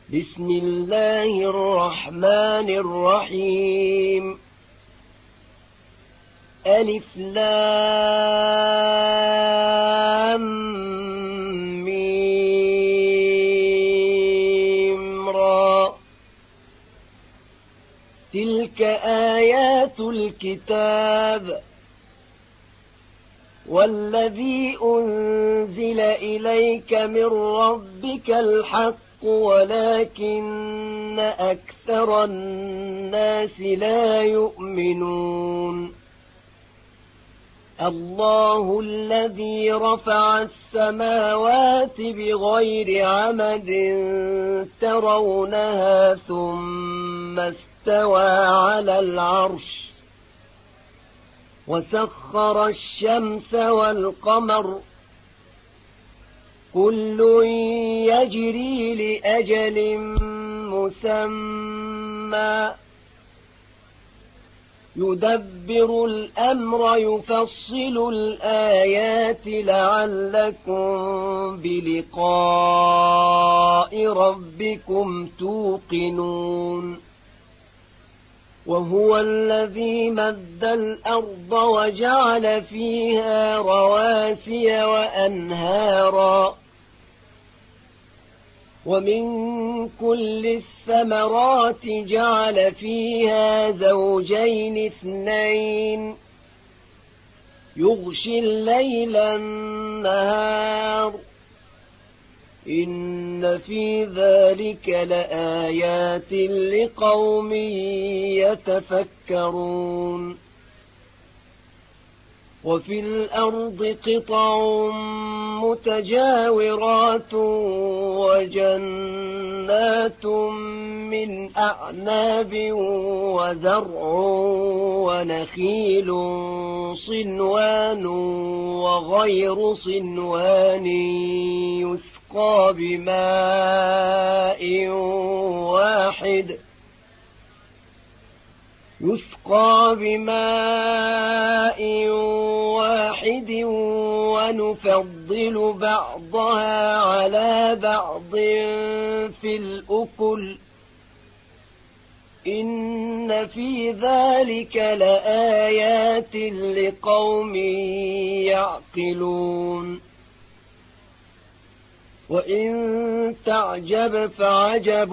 بسم الله الرحمن الرحيم ألف لام ميم را تلك آيات الكتاب والذي أنزل إليك من ربك الحق ولكن أكثر الناس لا يؤمنون الله الذي رفع السماوات بغير عمد ترونها ثم استوى على العرش وسخر الشمس والقمر كل يجري لأجل مسمى يدبر الأمر يفصل الآيات لعلكم بلقاء ربكم توقنون وهو الذي مد الأرض وجعل فيها رواسي وأنهارا ومن كل الثمرات جعل فيها زوجين اثنين يغشي الليل النهار إن في ذلك لآيات لقوم يتفكرون وفي الأرض قطع متجاورات وجنات من أعناب وزرع ونخيل صنوان وغير صنوان يسقى بماء واحد ونفضل بعضها على بعض في الأكل إن في ذلك لآيات لقوم يعقلون وإن تعجب فعجب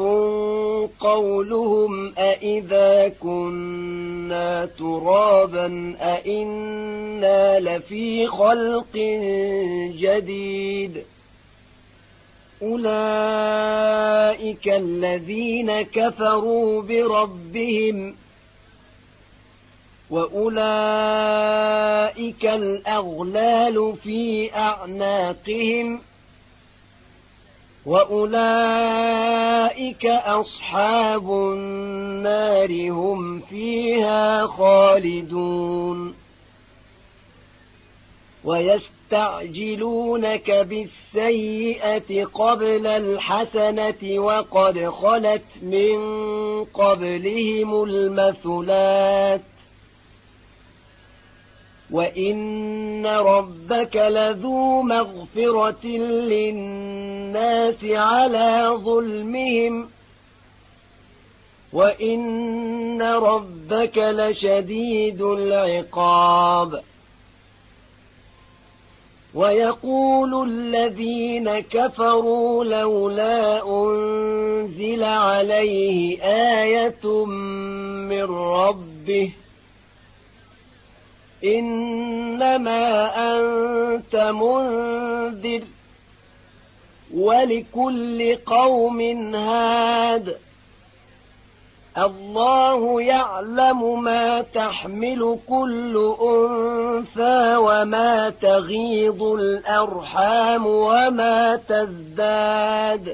قولهم أإذا كنا ترابا أإنا لفي خلق جديد أولئك الذين كفروا بربهم وأولئك الأغلال في أعناقهم وأولئك أصحاب النار هم فيها خالدون ويستعجلونك بالسيئة قبل الحسنة وقد خلت من قبلهم المثلات وإن ربك لذو مغفرة للناس على ظلمهم وإن ربك لشديد العقاب ويقول الذين كفروا لولا أنزل عليه آية من ربه إنما أنت منذر ولكل قوم هاد الله يعلم ما تحمل كل أنثى وما تغيض الأرحام وما تزداد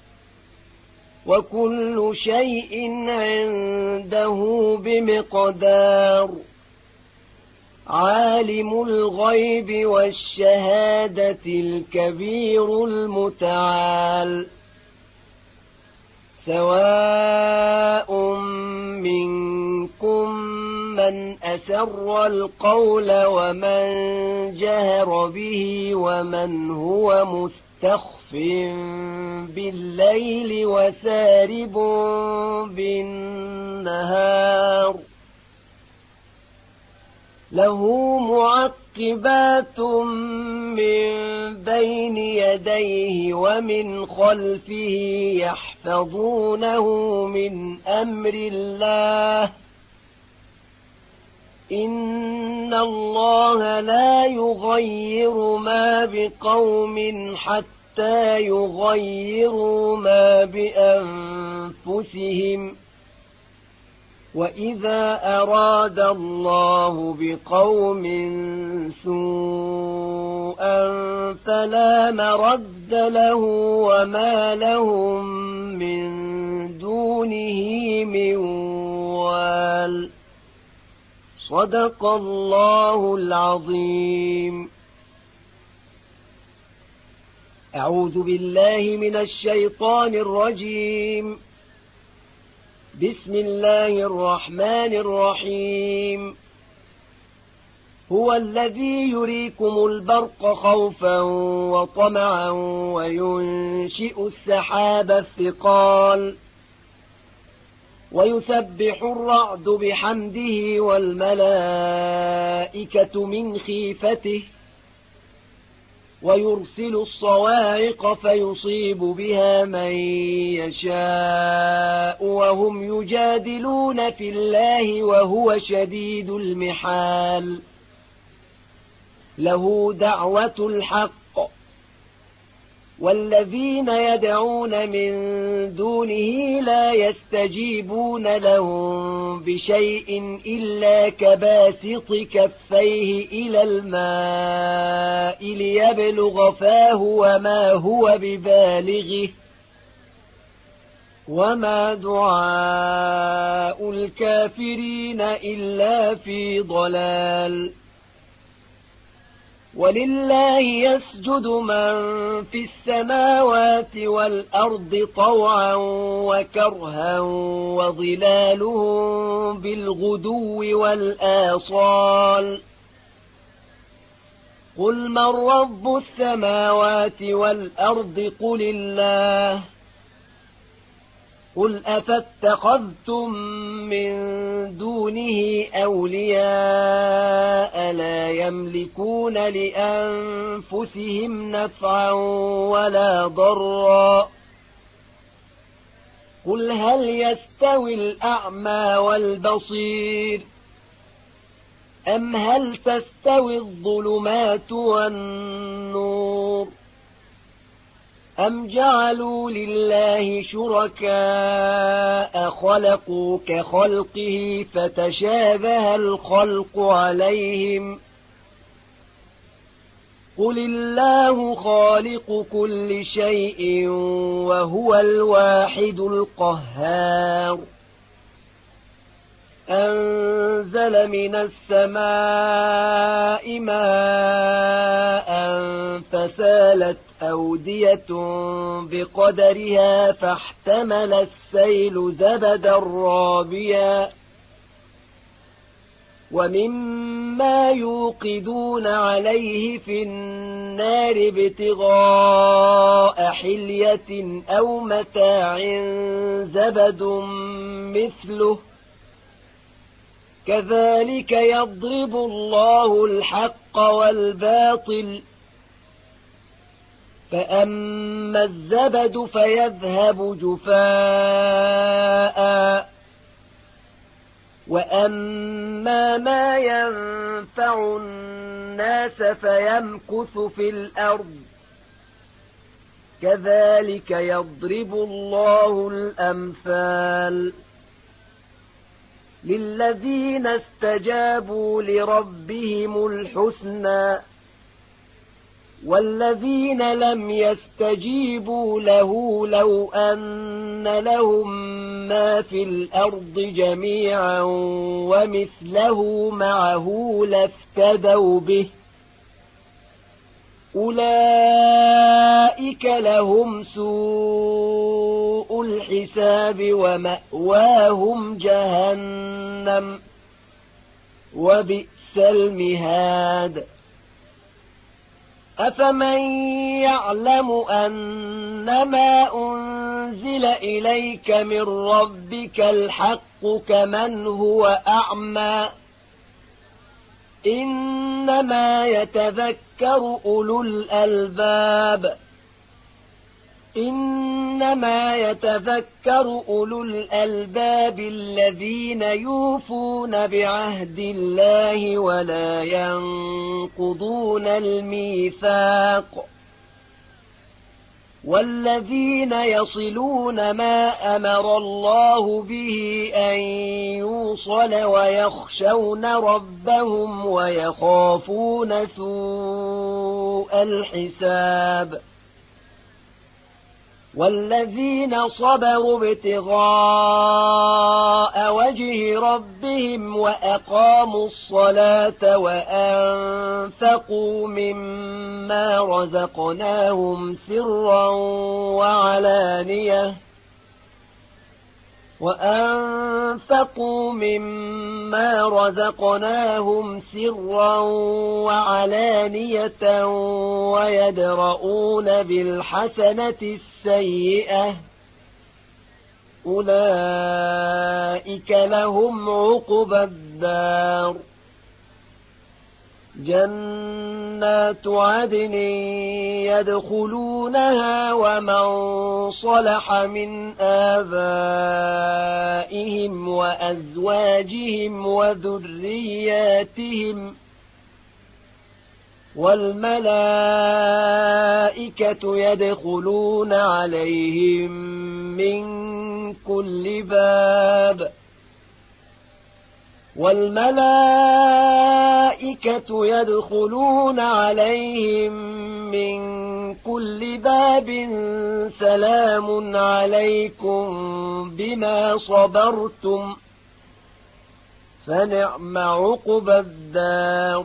وكل شيء عنده بمقدار عالم الغيب والشهادة الكبير المتعال سواء منكم من أسر القول ومن جهر به ومن هو مستخف بالليل بالليل وسارب بالنهار له معقبات من بين يديه ومن خلفه يحفظونه من أمر الله إن الله لا يغير ما بقوم حتى يغيروا ما بأنفسهم وإذا أراد الله بقوم سوءا فلا مرد له وما لهم من دونه من وال صدق الله العظيم. أعوذ بالله من الشيطان الرجيم. بسم الله الرحمن الرحيم. هو الذي يريكم البرق خوفا وطمعا وينشئ السحاب الثقال ويسبح الرعد بحمده والملائكة من خيفته ويرسل الصواعق فيصيب بها من يشاء وهم يجادلون في الله وهو شديد المحال له دعوة الحق والذين يدعون من دونه لا يستجيبون لهم بشيء إلا كباسط كفيه إلى الماء ليبلغ فاه وما هو ببالغه وما دعاء الكافرين إلا في ضلال. ولله يسجد من في السماوات والأرض طوعا وكرها وظلالهم بالغدو والآصال قل من رب السماوات والأرض قل الله قل أفاتخذتم من دونه أولياء لا يملكون لأنفسهم نفعا ولا ضرا قل هل يستوي الأعمى والبصير أم هل تستوي الظلمات والنور أم جعلوا لله شركاء خلقوا كخلقه فتشابه الخلق عليهم قل الله خالق كل شيء وهو الواحد القهار أنزل من السماء ماء فسالت أودية بقدرها فاحتمل السيل زبدا رابيا ومما يوقدون عليه في النار ابتغاء حلية أو متاع زبد مثله كذلك يضرب الله الحق والباطل فأما الزبد فيذهب جفاء وأما ما ينفع الناس فيمكث في الأرض كذلك يضرب الله الأمثال للذين استجابوا لربهم الحسنى والذين لم يستجيبوا له لو أن لهم ما في الأرض جميعا ومثله معه لافتدوا به أولئك لهم سوء الحساب ومأواهم جهنم وبئس المهاد أفمن يعلم أنما أنزل إليك من ربك الحق كمن هو أعمى إنما يتذكر أولو الألباب الذين يوفون بعهد الله ولا ينقضون الميثاق والذين يصلون ما أمر الله به أن يوصل ويخشون ربهم ويخافون سوء الحساب والذين صبروا ابتغاء وجه ربهم وأقاموا الصلاة وأنفقوا مما رزقناهم سرا وعلانية ويدرؤون بالحسنة السيئة أولئك لهم عقبى الدار جنات عدن يدخلونها ومن صلح من آبائهم وأزواجهم وذرياتهم والملائكة يدخلون عليهم من كل باب سلام عليكم بما صبرتم فنعم عقبى الدار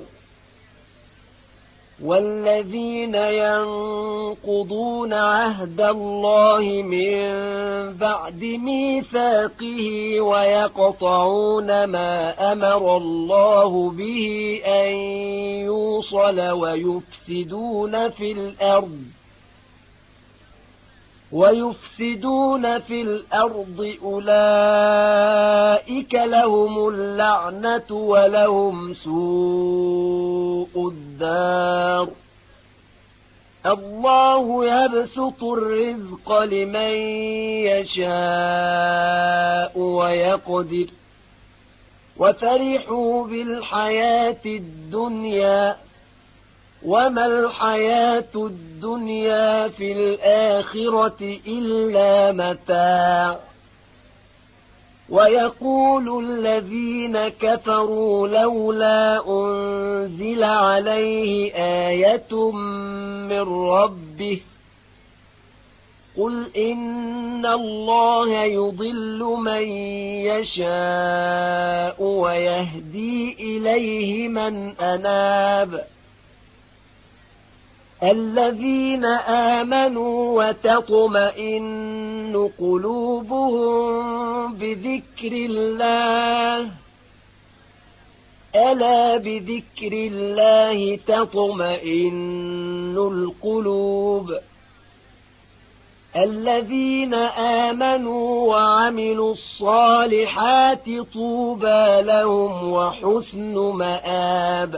والذين ينقضون عهد الله من بعد ميثاقه ويقطعون ما أمر الله به أن يوصل ويفسدون في الأرض أولئك لهم اللعنة ولهم سوء الدار الله يبسط الرزق لمن يشاء ويقدر وفرحوا بالحياة الدنيا وما الحياة الدنيا في الآخرة إلا متاع ويقول الذين كفروا لولا أنزل عليه آية من ربه قل إن الله يضل من يشاء ويهدي إليه من أناب الذين آمنوا وتطمئن قلوبهم بذكر الله ألا بذكر الله تطمئن القلوب الذين آمنوا وعملوا الصالحات طوبى لهم وحسن مآب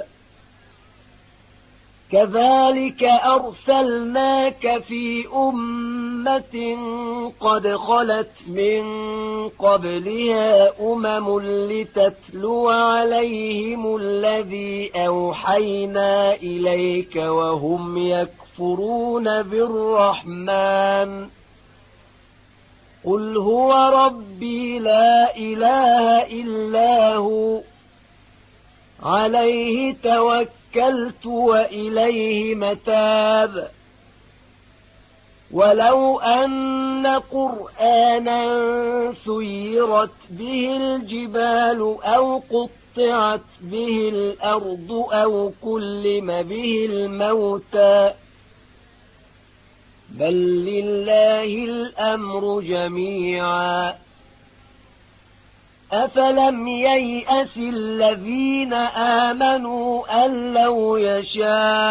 كذلك أرسلناك في أمة قد خلت من قبلها لتتلو عليهم الذي أوحينا إليك وهم يكفرون بالرحمن قل هو ربي لا إله إلا هو عليه توكلت وإليه متاب ولو أن قرآنا سيرت به الجبال أو قطعت به الأرض أو كلم به الموتى بل لله الأمر جميعا أفلم ييأس الذين آمنوا أن لو يشاء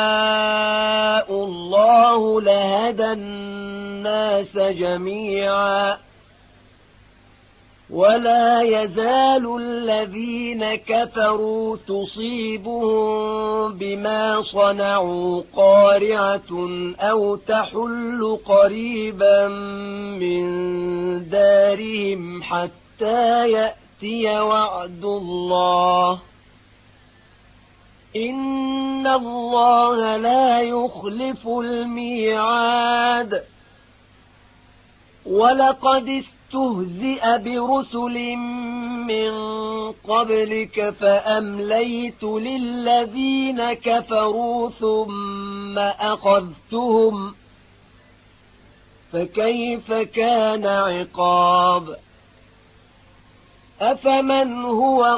الله لهدى الناس جميعا ولا يزال الذين كفروا تصيبهم بما صنعوا قارعة أو تحل قريبا من دارهم حتى يأتي وعد الله إن الله لا يخلف الميعاد ولقد استهزئ برسل من قبلك فأمليت للذين كفروا ثم أخذتهم فكيف كان عقاب أفمن هو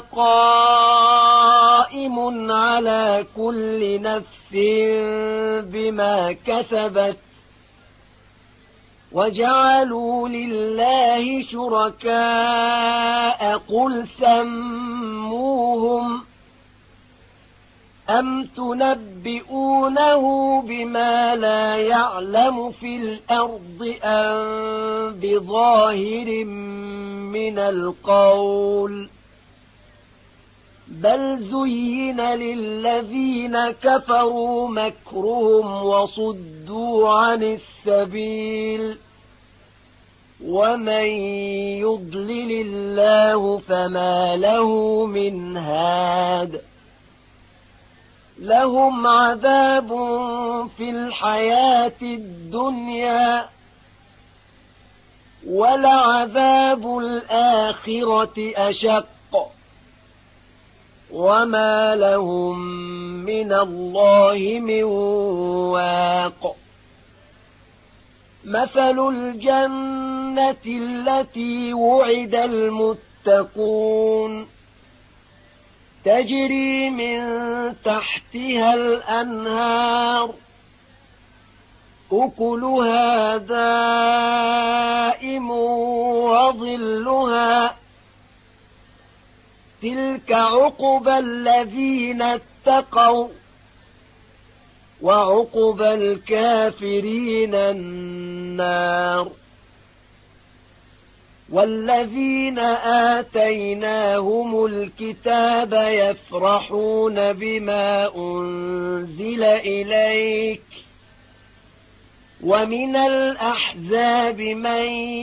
قائم على كل نفس بما كسبت وجعلوا لله شركاء قل سموهم أم تنبئونه بما لا يعلم في الأرض أم بظاهر من القول بل زين للذين كفروا مكرهم وصدوا عن السبيل ومن يضلل الله فما له من هاد لهم عذاب في الحياة الدنيا ولعذاب الآخرة أشق وما لهم من الله من واق مثل الجنة التي وعد المتقون تجري من تحتها الأنهار أكلها دائم وظلها تلك عقبى الذين اتقوا وعقبى الكافرين النار والذين آتيناهم الكتاب يفرحون بما أنزل إليك ومن الأحزاب من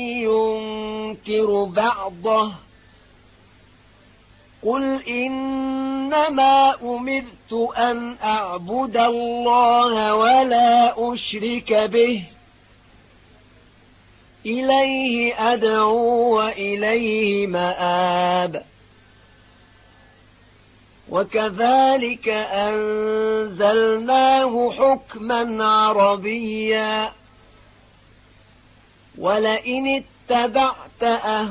ينكر بعضه قل إنما أمرت أن أعبد الله ولا أشرك به إليه أدعو وإليه مآب وكذلك أنزلناه حكما عربيا ولئن اتبعت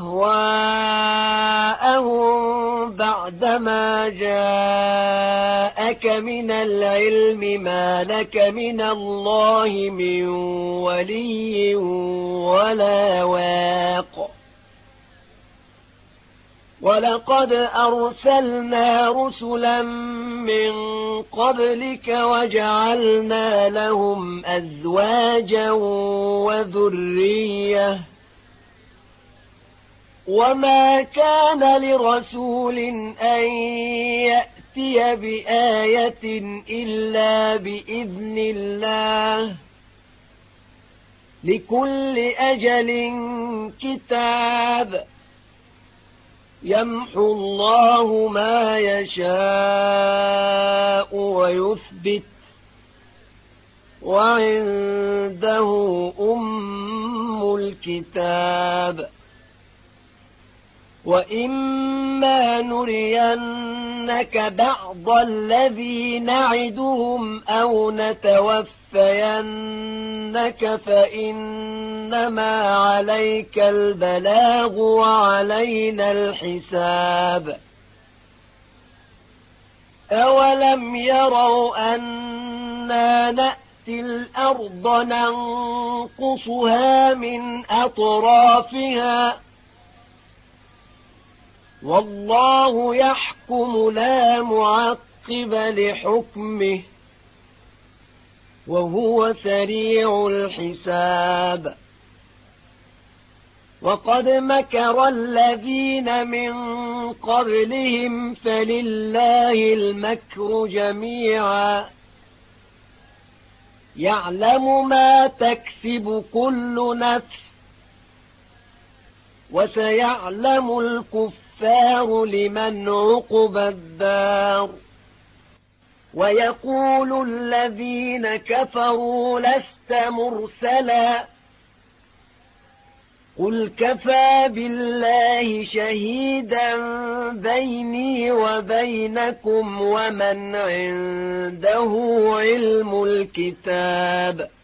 أهواءهم بعدما جاءك من العلم ما لك من الله من ولي ولا واق ولقد أرسلنا رسلا من قبلك وجعلنا لهم أزواجا وذرية وما كان لرسول أن يأتي بآية إلا بإذن الله لكل أجل كتاب يمحو الله ما يشاء ويثبت وعنده أم الكتاب وإما نرينك بعض الذي نعدهم أو نتوفينك فإنما عليك البلاغ وعلينا الحساب أولم يروا أنا نأتي الأرض ننقصها من أطرافها والله يحكم لا معقب لحكمه وهو سريع الحساب وقد مكر الذين من قبلهم فلله المكر جميعا يعلم ما تكسب كل نفس وسيعلم الكفار لمن عقبى الدار ويقول الذين كفروا لست مرسلا قل كفى بالله شهيدا بيني وبينكم ومن عنده علم الكتاب